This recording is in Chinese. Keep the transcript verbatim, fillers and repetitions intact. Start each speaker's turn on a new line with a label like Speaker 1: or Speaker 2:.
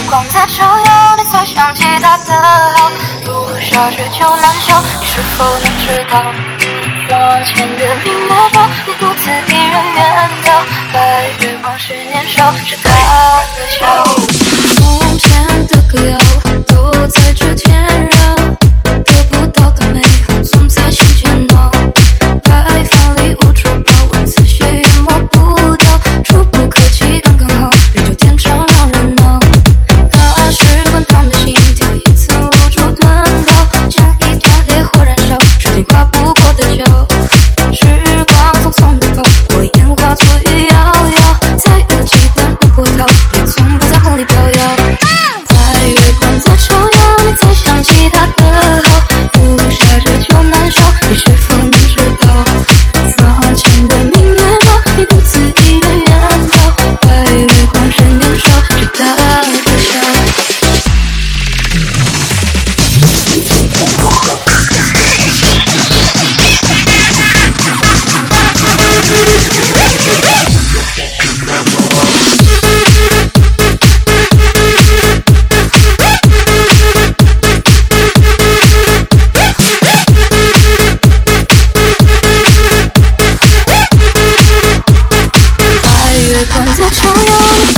Speaker 1: 光在照耀，你才想起他的好。如何察觉就难消，你是否能知道？往前的明月照，你独自一人远眺，白月光是年少，是他的笑。从前的歌谣都在指尖绕，得不到的美好总在心间闹。白发里无处把文字写也抹不掉，触不可及刚刚好，人就天长让人闹。那时滚烫的心跳也曾无处遁逃，像一团烈火燃烧，是你跨不过的桥。时光匆匆地跑，我眼化作雨遥遥，再有几段路波涛，也从不在梦里飘摇。在月光在照耀，你才想起他的好，如何察觉就难消，你是否能知道？窗前的明月照，你独自一人远眺，白月光是年少，是他的笑。白月光在照耀。